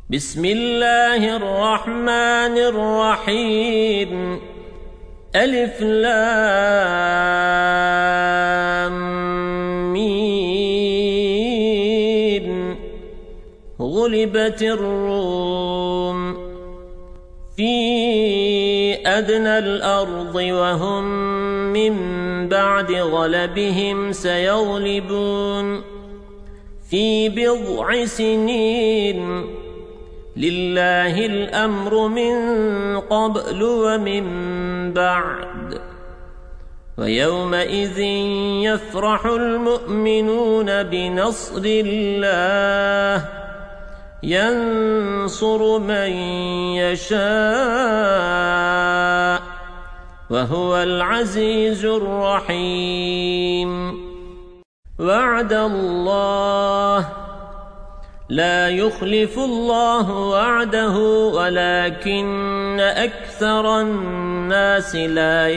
بسم الله الرحمن الرحيم ألف لام ميم غلبت الروم في أدنى الأرض وهم من بعد غلبهم سيغلبون في بضع سنين لله الأمر من قبل ومن بعد ويومئذ يفرح المؤمنون بنصر الله ينصر من يشاء وهو العزيز الرحيم وعد الله لا يخلف الله وعده ولكن أكثر الناس لا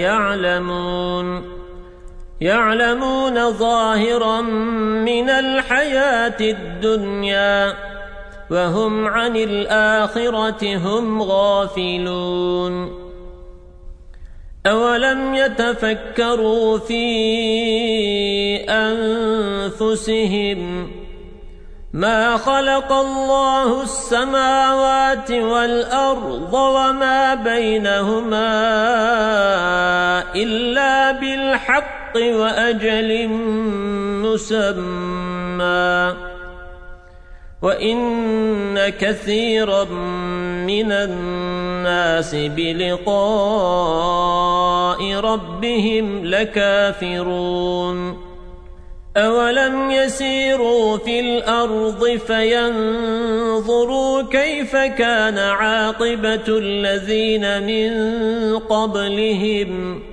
يعلمون ظاهرا من الحياة الدنيا وهم عن الآخرة هم غافلون أولم يتفكروا في أنفسهم ما خلق الله السماوات والأرض وما بينهما إلا بالحق وأجل مسمى وإن كثيرا من الناس بلقاء ربهم لكافرون أولم يسيروا في الأرض فينظروا كيف كان عاقبة الذين من قبلهم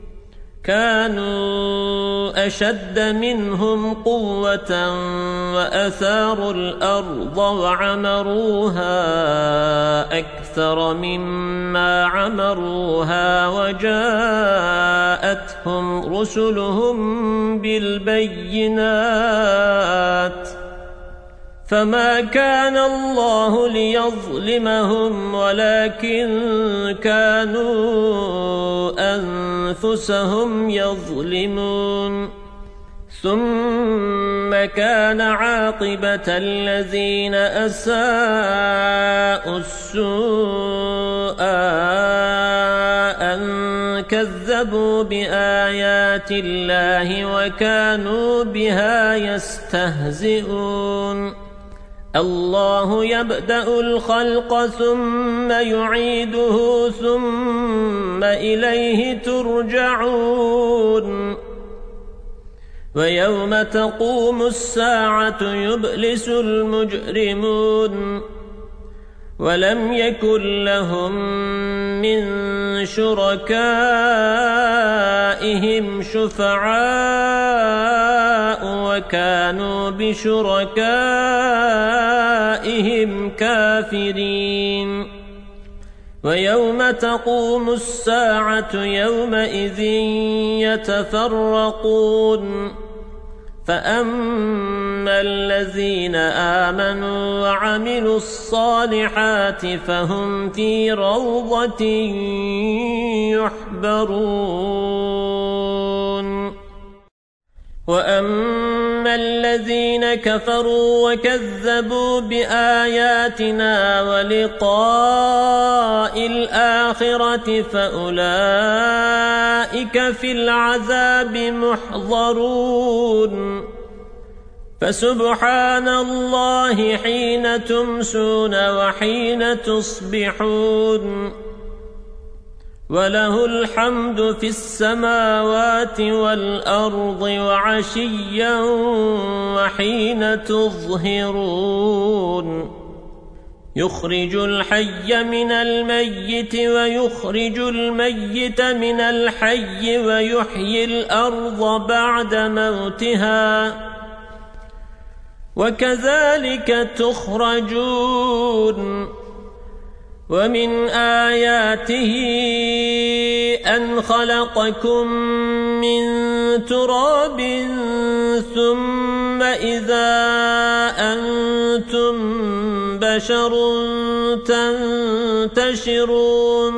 كانوا أشد منهم قوة وأثاروا الأرض وعمروها أكثر مما عمروها وجاءتهم رسلهم بالبينات فما كان الله ليظلمهم ولكن كانوا أنفسهم يظلمون ثم كان عاقبة الذين أساءوا السوء أن كذبوا بآيات الله وكانوا بها يستهزئون الله يبدأ الخلق ثم يعيده ثم إليه ترجعون ويوم تقوم الساعة يبلس المجرمون ولم يكن لهم من شركائهم شفعاء وكانوا بشركائهم كافرين ويوم تقوم الساعة يومئذ يتفرقون فأما الذين آمنوا وعملوا الصالحات فهم في روضة يحبرون وأما الذين كفروا وكذبوا بآياتنا ولقاء الآخرة فأولئك في العذاب محضرون فسبحان الله حين تمسون وحين تصبحون وله الحمد في السماوات والأرض وعشيا وحين تظهرون يخرج الحي من الميت ويخرج الميت من الحي ويحيي الأرض بعد موتها وكذلك تخرجون ومن آياته أن خلقكم من تراب ثم إذا أنتم بشر تنتشرون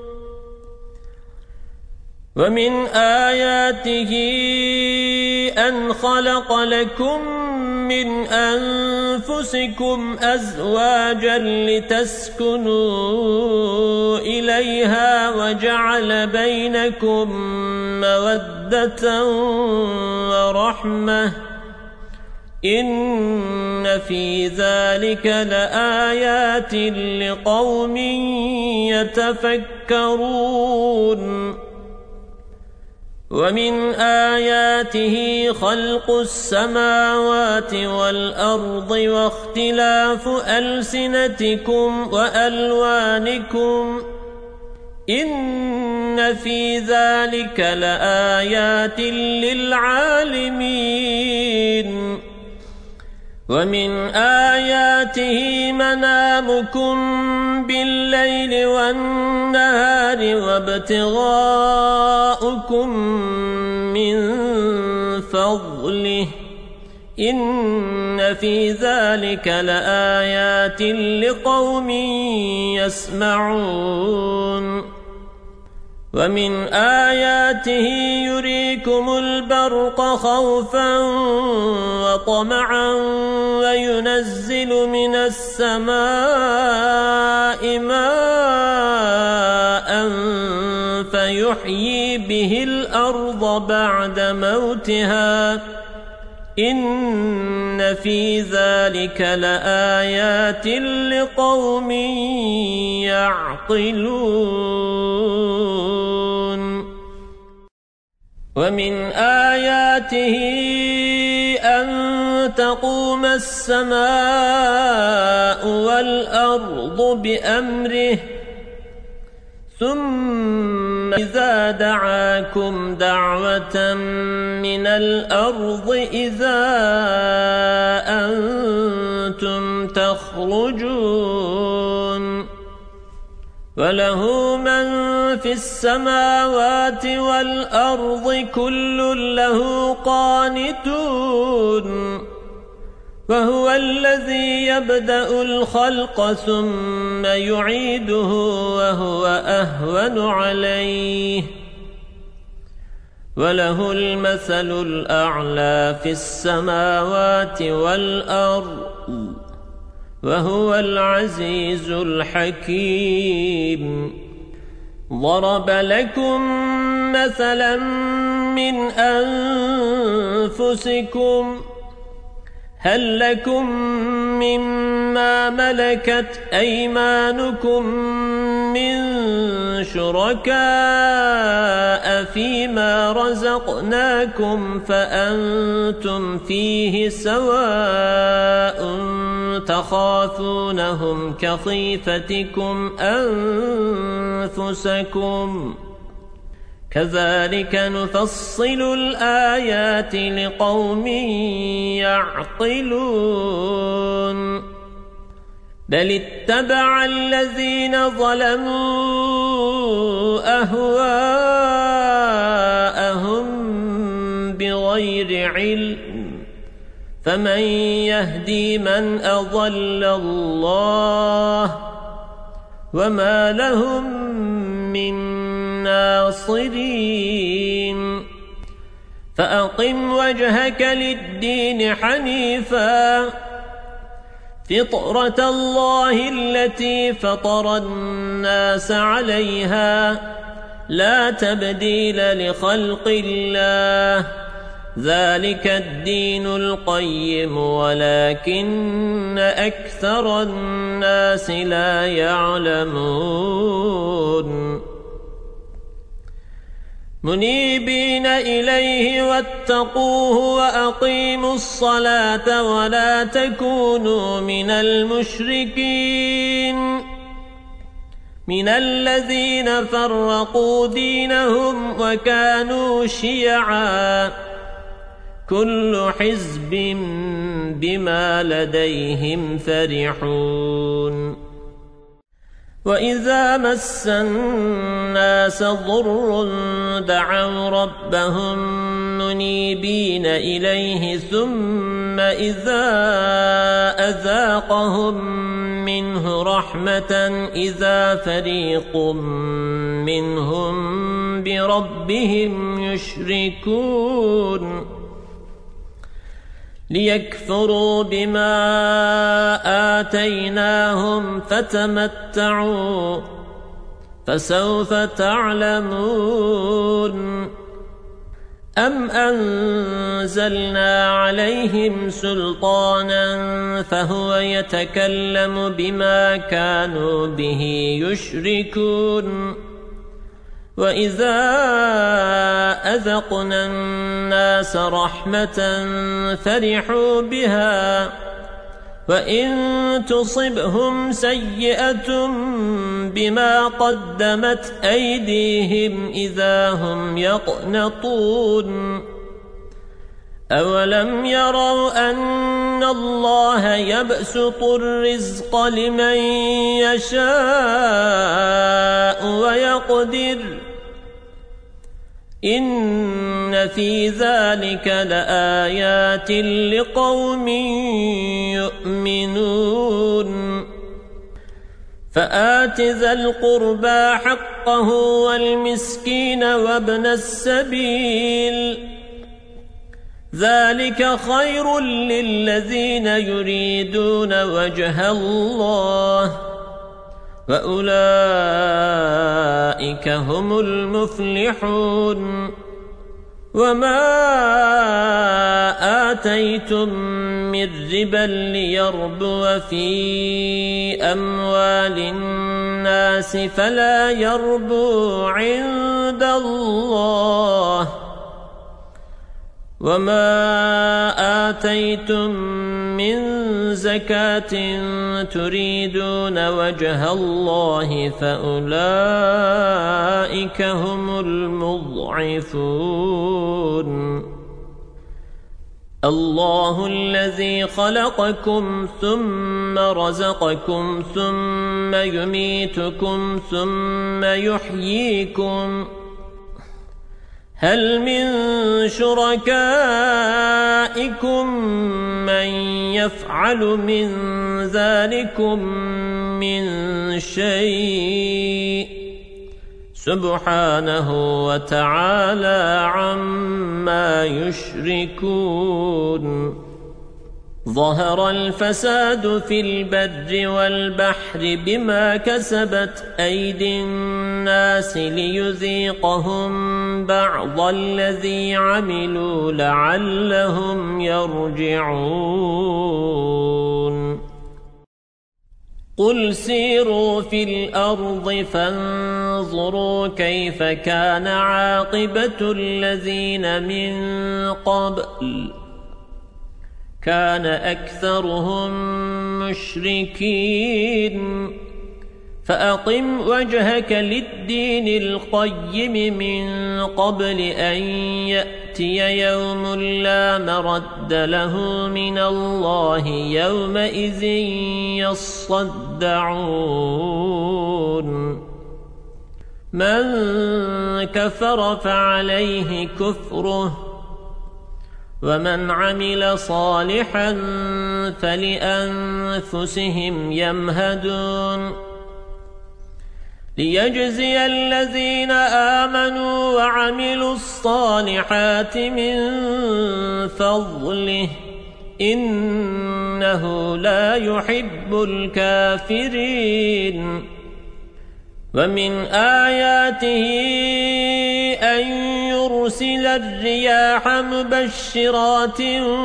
ومن آياته أن خلق لكم من أنفسكم أزواجا لتسكنوا إليها وجعل بينكم مودة ورحمة إن في ذلك لآيات لقوم يتفكرون ومن آياته خلق السماوات والأرض واختلاف ألسنتكم وألوانكم إن في ذلك لآيات للعالمين ومن آياته منامكم بالليل والنهار وابتغاؤكم من فضله إن في ذلك لآيات لقوم يسمعون ومن آياته يريكم البرق خوفا وطمعا وينزل من السماء ماء فيحيي به الأرض بعد موتها إن في ذلك لآيات لقوم يعقلون ومن آياته أن تقوم السماء والأرض بأمره ثم إذا دعاكم دعوة من الأرض إذا أنتم تخرجون وله من في السماوات والأرض كل له قانتون وهو الذي يبدأ الخلق ثم يعيده وهو أهون عليه وله المثل الأعلى في السماوات والأرض وهو العزيز الحكيم ضرب لكم مثلا من أنفسكم هل لكم مما ملكت أيمانكم من شركاء فيما رزقناكم فأنتم فيه سواء تخافونهم كخيفتكم أنفسكم كذلك نفصل الآيات لقوم يعقلون بل اتبع الذين ظلموا أهواءهم بغير علم فمن يهدي من أضل الله وما لهم من ناصرين فأقم وجهك للدين حنيفا فطرة الله التي فطر الناس عليها لا تبديل لخلق الله ذلك الدين القيم ولكن أكثر الناس لا يعلمون منيبين إليه واتقوه وأقيموا الصلاة ولا تكونوا من المشركين من الذين فرقوا دينهم وكانوا شيعا كل حزب بما لديهم فرحون وإذا مس الناس ضر دعوا ربهم منيبين إليه ثم إذا أذاقهم منه رحمة إذا فريق منهم بربهم يشركون ليكفروا بما آتيناهم فتمتعوا فسوف تعلمون أم أنزلنا عليهم سلطانا فهو يتكلم بما كانوا به يشركون وإذا أذقنا الناس رحمة فرحوا بها وإن تصبهم سيئة بما قدمت أيديهم إذا هم يقنطون أولم يروا أن الله يبسط الرزق لمن يشاء ويقدر إن في ذلك لآيات لقوم يؤمنون فآت ذا القربى حقه والمسكين وابن السبيل ذلك خير للذين يريدون وجه الله وأولئك هم المفلحون وما آتيتم من ربا ليربو في أموال الناس فلا يربو عند الله وما آتيتم من زكاة تريدون وجه الله فأولئك هم المضعفون الله الذي خلقكم ثم رزقكم ثم يميتكم ثم يحييكم هل من شركائكم من يفعل من ذلكم من شيء سبحانه وتعالى عما يشركون ظهر الفساد في البر والبحر بما كسبت أيدي الناس ليذيقهم بعض الذي عملوا لعلهم يرجعون قل سيروا في الأرض فانظروا كيف كان عاقبة الذين من قبل كان أكثرهم مشركين فأقم وجهك للدين القيم من قبل أن يأتي يوم لا مرد له من الله يومئذ يصدعون من كفر فعليه كفره ومن عمل صالحا فلأنفسهم يمهدون ليجزي الذين آمنوا وعملوا الصالحات من فضله إنه لا يحب الكافرين ومن آياته أن يرسل الرياح مبشرات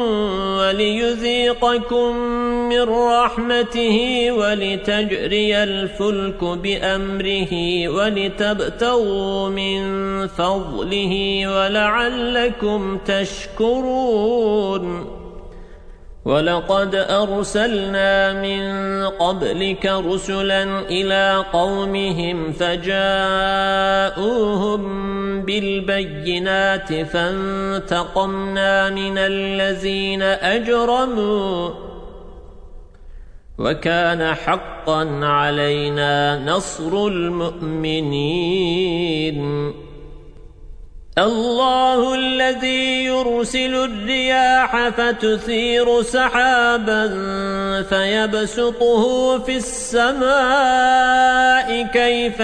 وليذيقكم من رحمته ولتجري الفلك بأمره ولتبتغوا من فضله ولعلكم تشكرون ولقد أرسلنا من قبلك رسلا إلى قومهم فجاءوهم بالبينات فانتقمنا من الذين أجرموا وكان حقا علينا نصر المؤمنين الله الذي يرسل الرياح فتثير سحابا فيبسطه في السماء كيف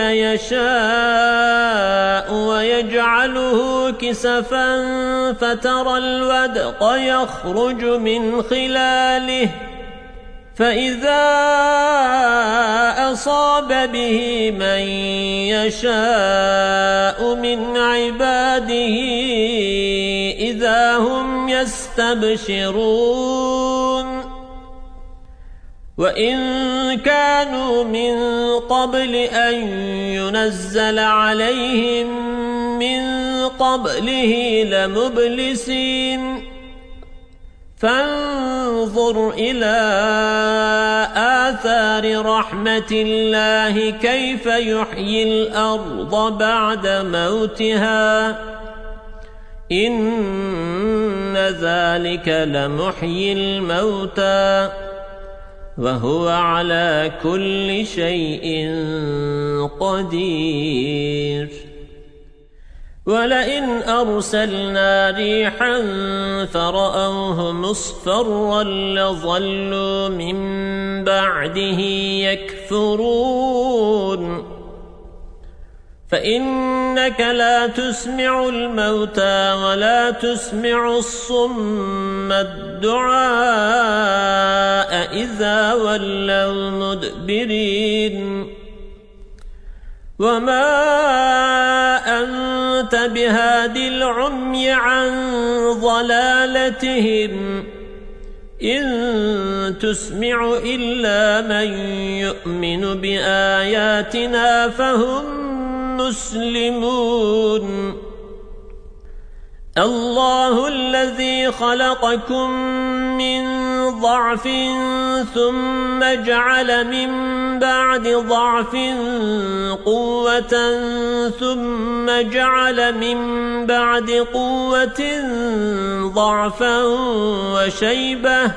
يشاء ويجعله كسفا فترى الودق يخرج من خلاله فإذا أصاب به من يشاء من عباده إذا هم يستبشرون وإن كانوا من قبل أن ينزل عليهم من قبله لمبلسين فانظر إلى آثار رحمة الله كيف يحيي الأرض بعد موتها إن ذلك لمحيي الموتى وهو على كل شيء قدير ولئن أرسلنا ريحا فرأوه مصفرا لظلوا من بعده يكفرون فإنك لا تسمع الموتى ولا تسمع الصم الدعاء إذا ولوا مدبرين وما أنت بهاد العمي عن ضلالتهم إن تسمع إلا من يؤمن بآياتنا فهم مسلمون الله الذي خلقكم من ضعف ثم جعل من بعد ضعف قوة ثم جعل من بعد قوة ضعفا وشيبة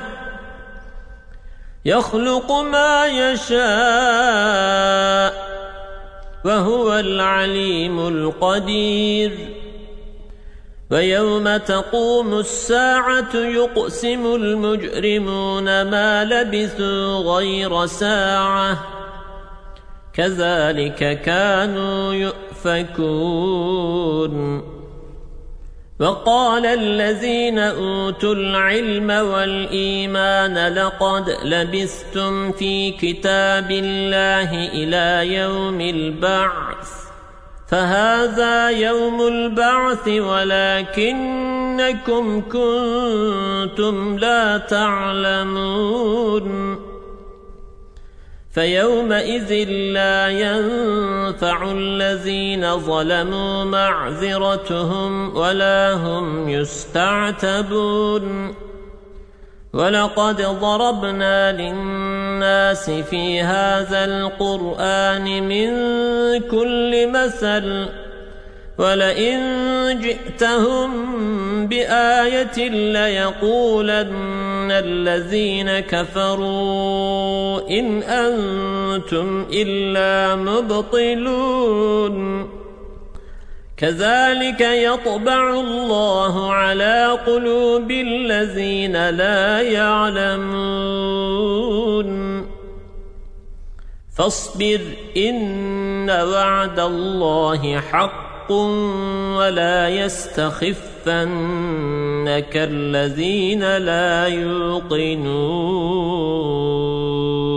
يخلق ما يشاء وهو العليم القدير ويوم تقوم الساعة يقسم المجرمون ما لبثوا غير ساعة كذلك كانوا يؤفكون وقال الذين أوتوا العلم والإيمان لقد لبثتم في كتاب الله إلى يوم البعث فهذا يوم البعث ولكنكم كنتم لا تعلمون فيومئذ لا ينفع الذين ظلموا معذرتهم ولا هم يستعتبون ولقد ضربنا للناس في هذا القرآن من كل مثل ولئن جئتهم بآية ليقولن الذين كفروا إن أنتم إلا مبطلون كذلك يطبع الله على قلوب الذين لا يعلمون فاصبر إن وعد الله حق ولا يستخفنك الذين لا يوقنون